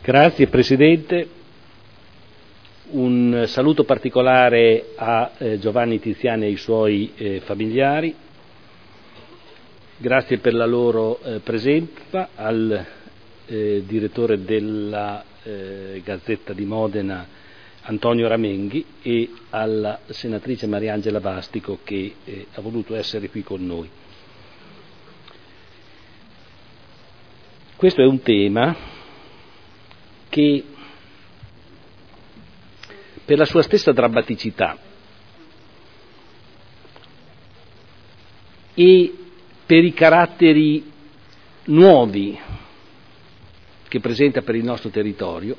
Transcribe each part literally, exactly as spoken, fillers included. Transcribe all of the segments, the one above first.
Grazie Presidente, un saluto particolare a eh, Giovanni Tiziani e ai suoi eh, familiari, grazie per la loro eh, presenza, al eh, direttore della eh, Gazzetta di Modena Antonio Ramenghi e alla senatrice Mariangela Bastico che eh, ha voluto essere qui con noi. Questo è un tema che per la sua stessa drammaticità e per i caratteri nuovi che presenta per il nostro territorio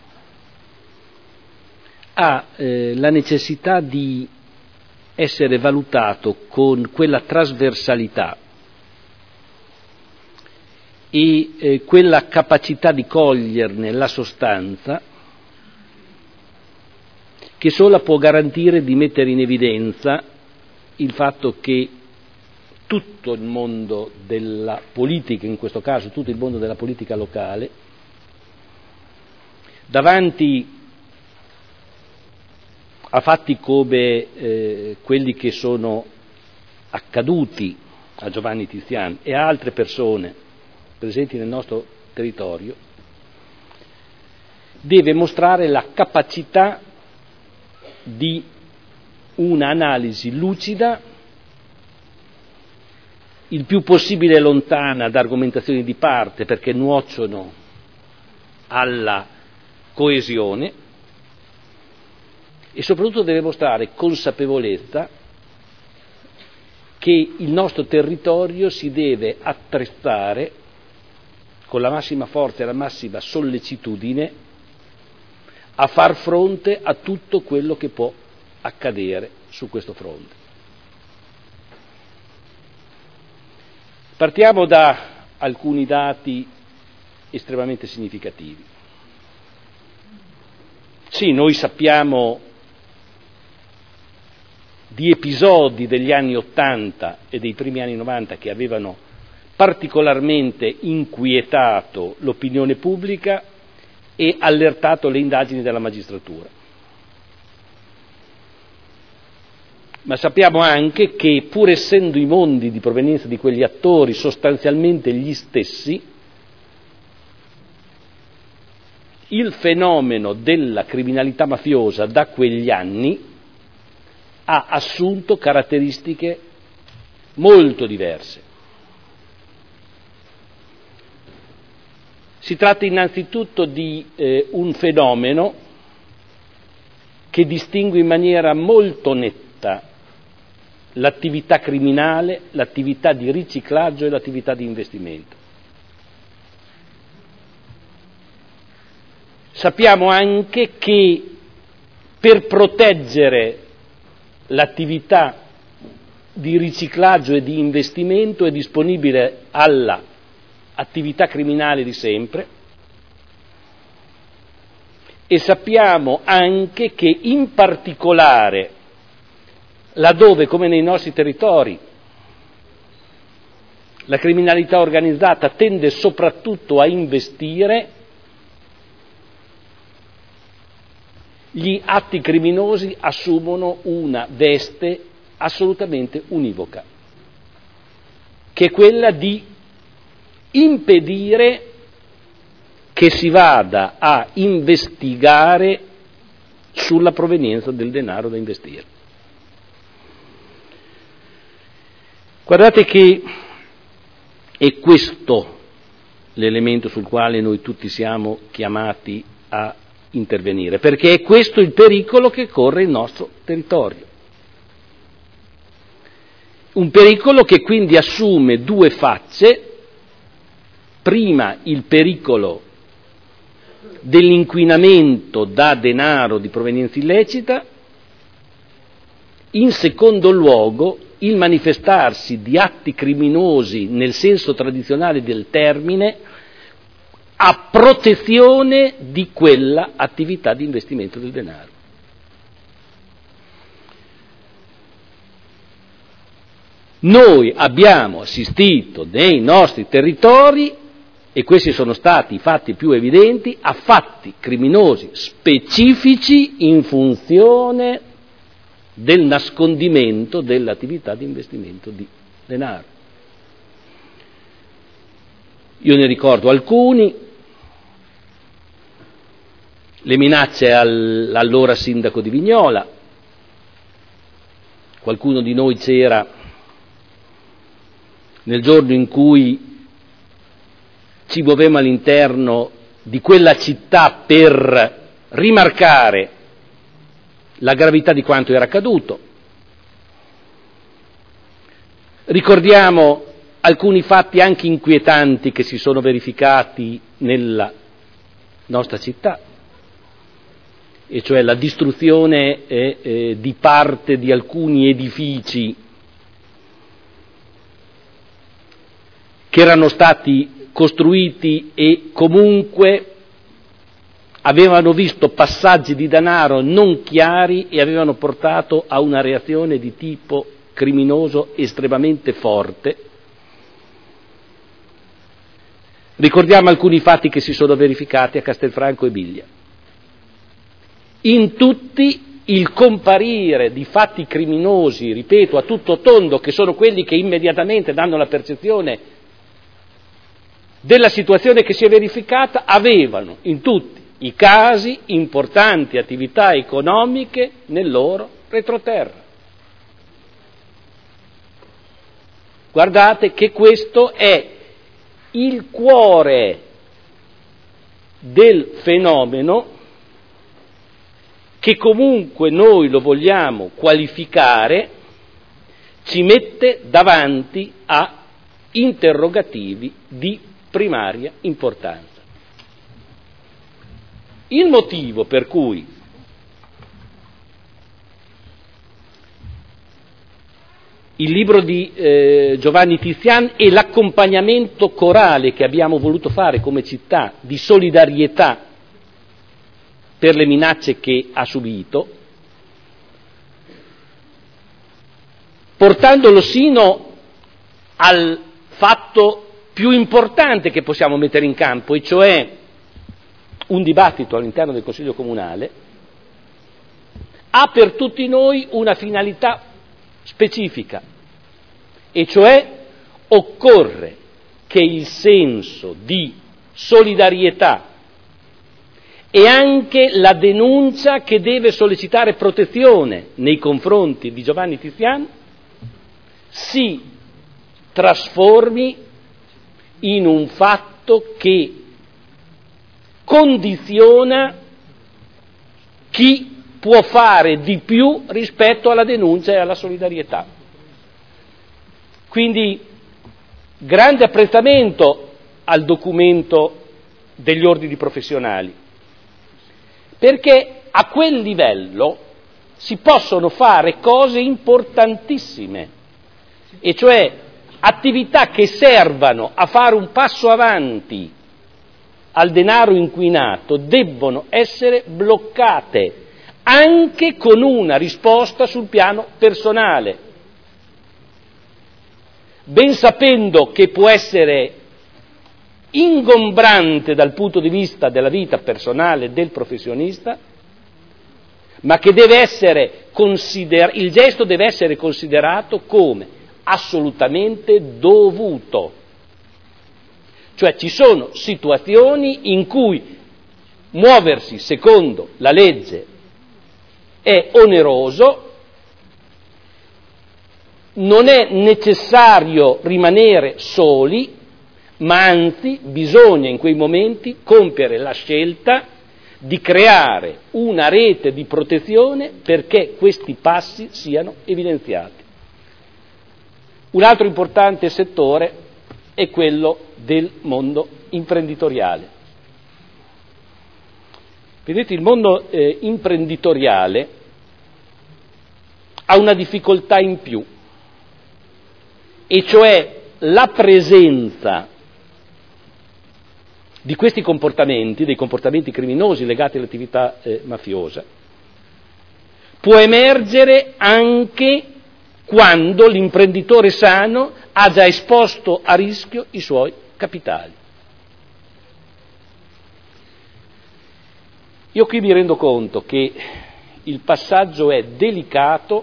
ha eh, la necessità di essere valutato con quella trasversalità e eh, quella capacità di coglierne la sostanza che sola può garantire di mettere in evidenza il fatto che tutto il mondo della politica, in questo caso tutto il mondo della politica locale, davanti a fatti come eh, quelli che sono accaduti a Giovanni Tiziani e a altre persone presenti nel nostro territorio, deve mostrare la capacità di un'analisi lucida, il più possibile lontana da argomentazioni di parte perché nuociono alla coesione, e soprattutto deve mostrare consapevolezza che il nostro territorio si deve attrezzare con la massima forza e la massima sollecitudine a far fronte a tutto quello che può accadere su questo fronte. Partiamo da alcuni dati estremamente significativi. Sì, noi sappiamo di episodi degli anni Ottanta e dei primi anni Novanta che avevano particolarmente inquietato l'opinione pubblica e allertato le indagini della magistratura. Ma sappiamo anche che, pur essendo i mondi di provenienza di quegli attori sostanzialmente gli stessi, il fenomeno della criminalità mafiosa da quegli anni ha assunto caratteristiche molto diverse. Si tratta innanzitutto di eh, un fenomeno che distingue in maniera molto netta l'attività criminale, l'attività di riciclaggio e l'attività di investimento. Sappiamo anche che per proteggere l'attività di riciclaggio e di investimento è disponibile alla attività criminale di sempre, e sappiamo anche che in particolare laddove, come nei nostri territori, la criminalità organizzata tende soprattutto a investire, gli atti criminosi assumono una veste assolutamente univoca, che è quella di impedire che si vada a investigare sulla provenienza del denaro da investire. Guardate che è questo l'elemento sul quale noi tutti siamo chiamati a intervenire, perché è questo il pericolo che corre il nostro territorio. Un pericolo che quindi assume due facce: prima il pericolo dell'inquinamento da denaro di provenienza illecita, in secondo luogo il manifestarsi di atti criminosi nel senso tradizionale del termine a protezione di quella attività di investimento del denaro. Noi abbiamo assistito nei nostri territori e questi sono stati i fatti più evidenti, a fatti criminosi specifici in funzione del nascondimento dell'attività di investimento di denaro. Io ne ricordo alcuni: le minacce all'allora sindaco di Vignola. Qualcuno di noi c'era nel giorno in cui ci muovemmo all'interno di quella città per rimarcare la gravità di quanto era accaduto. Ricordiamo alcuni fatti anche inquietanti che si sono verificati nella nostra città, e cioè la distruzione eh, eh, di parte di alcuni edifici che erano stati costruiti e comunque avevano visto passaggi di denaro non chiari e avevano portato a una reazione di tipo criminoso estremamente forte. Ricordiamo alcuni fatti che si sono verificati a Castelfranco Emilia. In tutti il comparire di fatti criminosi, ripeto, a tutto tondo, che sono quelli che immediatamente danno la percezione della situazione che si è verificata, avevano in tutti i casi importanti attività economiche nel loro retroterra. Guardate che questo è il cuore del fenomeno, che comunque noi lo vogliamo qualificare, ci mette davanti a interrogativi di primaria importanza. Il motivo per cui il libro di eh, Giovanni Tizian e l'accompagnamento corale che abbiamo voluto fare come città di solidarietà per le minacce che ha subito, portandolo sino al fatto più importante che possiamo mettere in campo, e cioè un dibattito all'interno del Consiglio Comunale, ha per tutti noi una finalità specifica, e cioè occorre che il senso di solidarietà e anche la denuncia che deve sollecitare protezione nei confronti di Giovanni Tizian si trasformi in un fatto che condiziona chi può fare di più rispetto alla denuncia e alla solidarietà. Quindi grande apprezzamento al documento degli ordini professionali, perché a quel livello si possono fare cose importantissime, e cioè attività che servano a fare un passo avanti al denaro inquinato debbono essere bloccate, anche con una risposta sul piano personale, ben sapendo che può essere ingombrante dal punto di vista della vita personale del professionista, ma che deve essere consider- il gesto deve essere considerato come assolutamente dovuto. Cioè ci sono situazioni in cui muoversi secondo la legge è oneroso, non è necessario rimanere soli, ma anzi bisogna in quei momenti compiere la scelta di creare una rete di protezione perché questi passi siano evidenziati. Un altro importante settore è quello del mondo imprenditoriale. Vedete, il mondo eh, imprenditoriale ha una difficoltà in più, e cioè la presenza di questi comportamenti, dei comportamenti criminosi legati all'attività eh, mafiosa, può emergere anche quando l'imprenditore sano ha già esposto a rischio i suoi capitali. Io qui mi rendo conto che il passaggio è delicato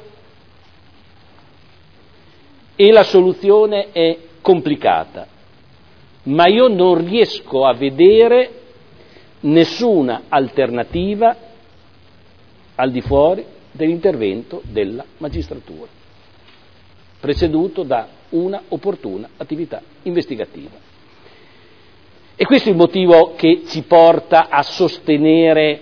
e la soluzione è complicata, ma io non riesco a vedere nessuna alternativa al di fuori dell'intervento della magistratura, preceduto da una opportuna attività investigativa. E questo è il motivo che ci porta a sostenere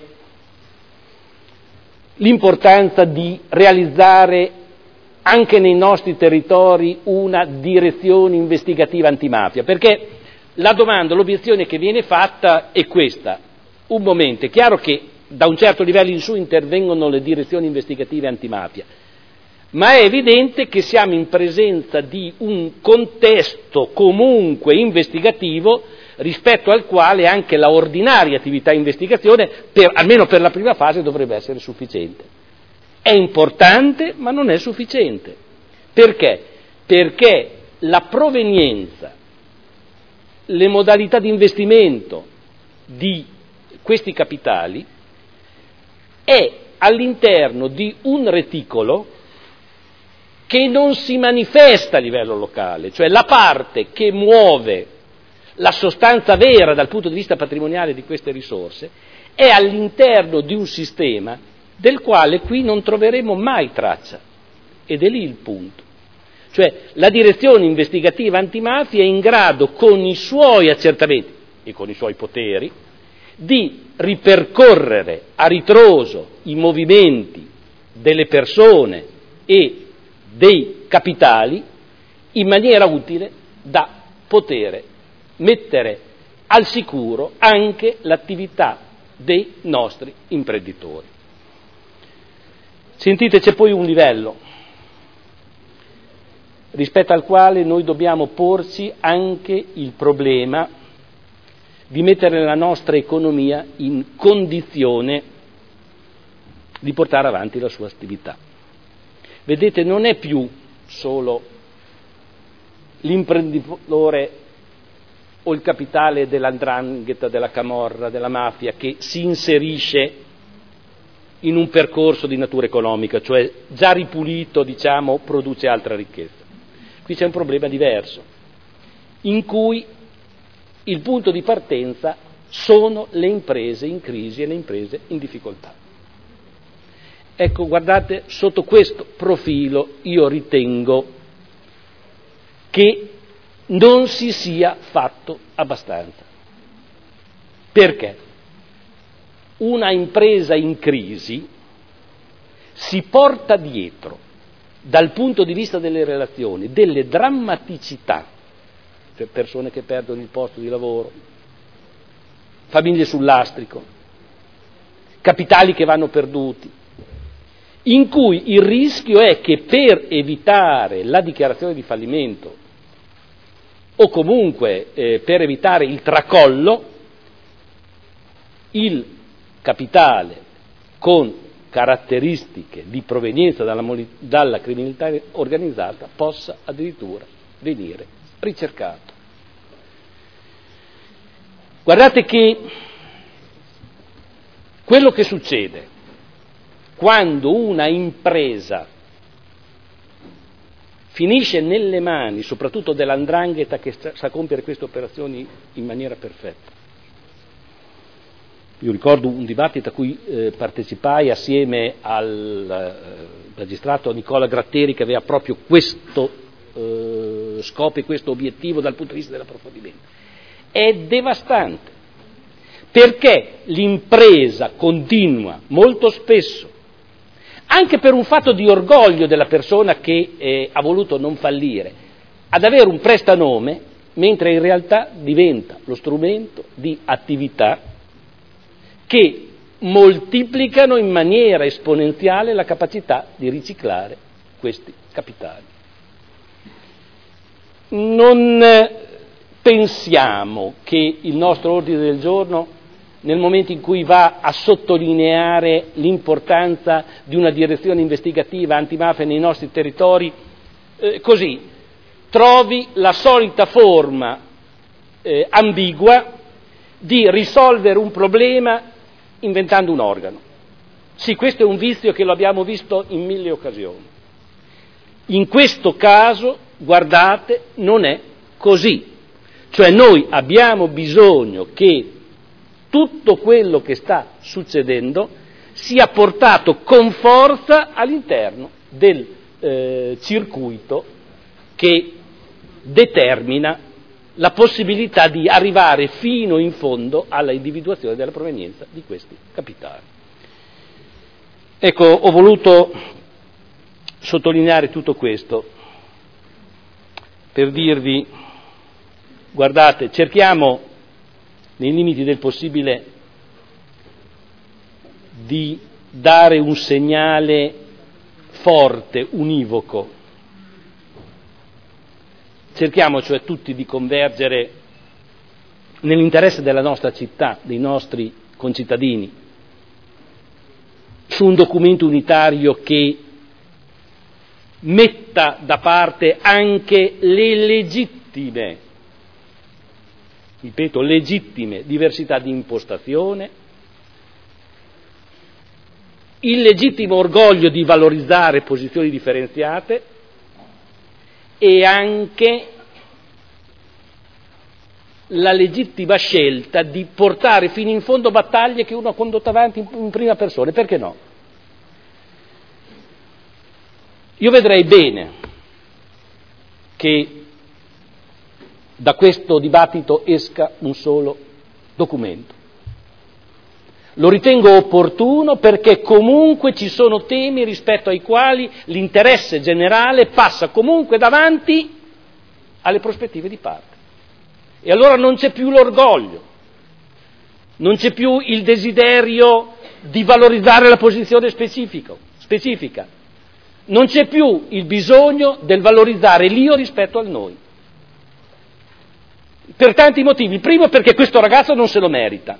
l'importanza di realizzare anche nei nostri territori una direzione investigativa antimafia, perché la domanda, l'obiezione che viene fatta è questa: un momento, è chiaro che da un certo livello in su intervengono le direzioni investigative antimafia, ma è evidente che siamo in presenza di un contesto comunque investigativo rispetto al quale anche la ordinaria attività investigazione, per, almeno per la prima fase, dovrebbe essere sufficiente. È importante, ma non è sufficiente. Perché? Perché la provenienza, le modalità di investimento di questi capitali è all'interno di un reticolo che non si manifesta a livello locale, cioè la parte che muove la sostanza vera dal punto di vista patrimoniale di queste risorse è all'interno di un sistema del quale qui non troveremo mai traccia, ed è lì il punto. Cioè la direzione investigativa antimafia è in grado, con i suoi accertamenti e con i suoi poteri, di ripercorrere a ritroso i movimenti delle persone e dei capitali in maniera utile da poter mettere al sicuro anche l'attività dei nostri imprenditori. Sentite, c'è poi un livello rispetto al quale noi dobbiamo porci anche il problema di mettere la nostra economia in condizione di portare avanti la sua attività. Vedete, non è più solo l'imprenditore o il capitale dell'andrangheta, della camorra, della mafia che si inserisce in un percorso di natura economica, cioè già ripulito, diciamo, produce altra ricchezza. Qui c'è un problema diverso, in cui il punto di partenza sono le imprese in crisi e le imprese in difficoltà. Ecco, guardate, sotto questo profilo io ritengo che non si sia fatto abbastanza. Perché? Una impresa in crisi si porta dietro, dal punto di vista delle relazioni, delle drammaticità, cioè persone che perdono il posto di lavoro, famiglie sul lastrico, capitali che vanno perduti, in cui il rischio è che per evitare la dichiarazione di fallimento o comunque eh, per evitare il tracollo, il capitale con caratteristiche di provenienza dalla, dalla criminalità organizzata possa addirittura venire ricercato. Guardate che quello che succede quando una impresa finisce nelle mani, soprattutto dell'andrangheta che sa compiere queste operazioni in maniera perfetta. Io ricordo un dibattito a cui eh, partecipai assieme al eh, magistrato Nicola Gratteri, che aveva proprio questo eh, scopo e questo obiettivo dal punto di vista dell'approfondimento. È devastante, perché l'impresa continua molto spesso, anche per un fatto di orgoglio della persona che eh, ha voluto non fallire, ad avere un prestanome, mentre in realtà diventa lo strumento di attività che moltiplicano in maniera esponenziale la capacità di riciclare questi capitali. Non pensiamo che il nostro ordine del giorno, nel momento in cui va a sottolineare l'importanza di una direzione investigativa antimafia nei nostri territori, eh, così trovi la solita forma eh, ambigua di risolvere un problema inventando un organo. Sì, questo è un vizio che lo abbiamo visto in mille occasioni. In questo caso, guardate, non è così. Cioè noi abbiamo bisogno che tutto quello che sta succedendo sia portato con forza all'interno del eh, circuito che determina la possibilità di arrivare fino in fondo alla individuazione della provenienza di questi capitali. Ecco, ho voluto sottolineare tutto questo per dirvi, guardate, cerchiamo nei limiti del possibile di dare un segnale forte, univoco. Cerchiamo cioè tutti di convergere nell'interesse della nostra città, dei nostri concittadini, su un documento unitario che metta da parte anche le legittime, ripeto, legittime diversità di impostazione, il legittimo orgoglio di valorizzare posizioni differenziate e anche la legittima scelta di portare fino in fondo battaglie che uno ha condotto avanti in, in prima persona. Perché no? Io vedrei bene che da questo dibattito esca un solo documento. Lo ritengo opportuno perché comunque ci sono temi rispetto ai quali l'interesse generale passa comunque davanti alle prospettive di parte. E allora non c'è più l'orgoglio, non c'è più il desiderio di valorizzare la posizione specifico, specifica, non c'è più il bisogno del valorizzare l'io rispetto al noi. Per tanti motivi. Il primo perché questo ragazzo non se lo merita.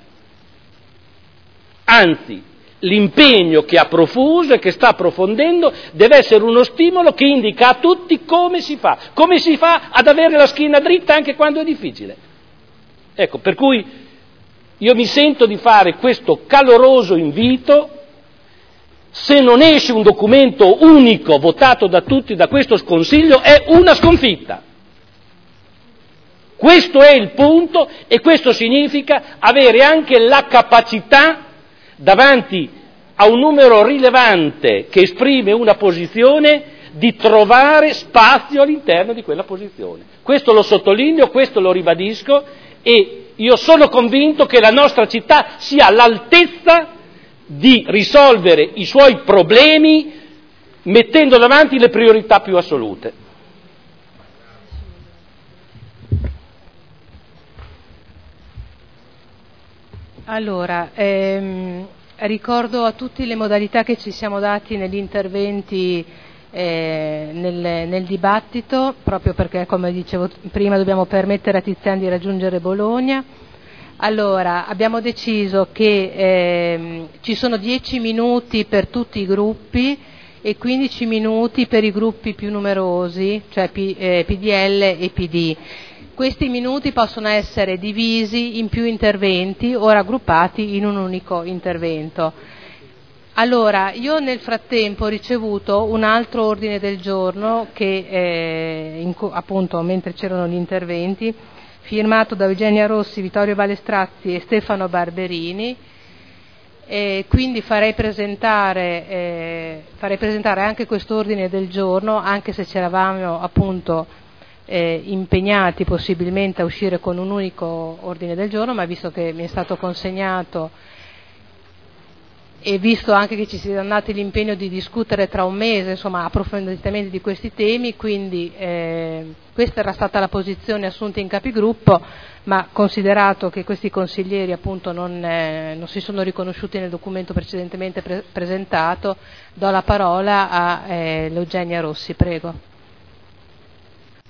Anzi, l'impegno che ha profuso e che sta approfondendo deve essere uno stimolo che indica a tutti come si fa, come si fa ad avere la schiena dritta anche quando è difficile. Ecco, per cui io mi sento di fare questo caloroso invito. Se non esce un documento unico votato da tutti da questo Consiglio è una sconfitta. Questo è il punto e questo significa avere anche la capacità davanti a un numero rilevante che esprime una posizione di trovare spazio all'interno di quella posizione. Questo lo sottolineo, questo lo ribadisco e io sono convinto che la nostra città sia all'altezza di risolvere i suoi problemi mettendo davanti le priorità più assolute. Allora, ehm, ricordo a tutti le modalità che ci siamo dati negli interventi eh, nel, nel dibattito, proprio perché, come dicevo prima, dobbiamo permettere a Tiziano di raggiungere Bologna. Allora, abbiamo deciso che ehm, ci sono dieci minuti per tutti i gruppi e quindici minuti per i gruppi più numerosi, cioè P, eh, P D L e P D. Questi minuti possono essere divisi in più interventi o raggruppati in un unico intervento. Allora, io nel frattempo ho ricevuto un altro ordine del giorno che, eh, in, appunto, mentre c'erano gli interventi, firmato da Eugenia Rossi, Vittorio Balestrazzi e Stefano Barberini, e quindi farei presentare, eh, farei presentare anche quest'ordine del giorno, anche se ci eravamo appunto eh, impegnati possibilmente a uscire con un unico ordine del giorno, ma visto che mi è stato consegnato e visto anche che ci si è dati l'impegno di discutere tra un mese, insomma, approfonditamente di questi temi, quindi eh, questa era stata la posizione assunta in capigruppo, ma considerato che questi consiglieri appunto non, eh, non si sono riconosciuti nel documento precedentemente pre- presentato, do la parola a eh, Eugenia Rossi, prego.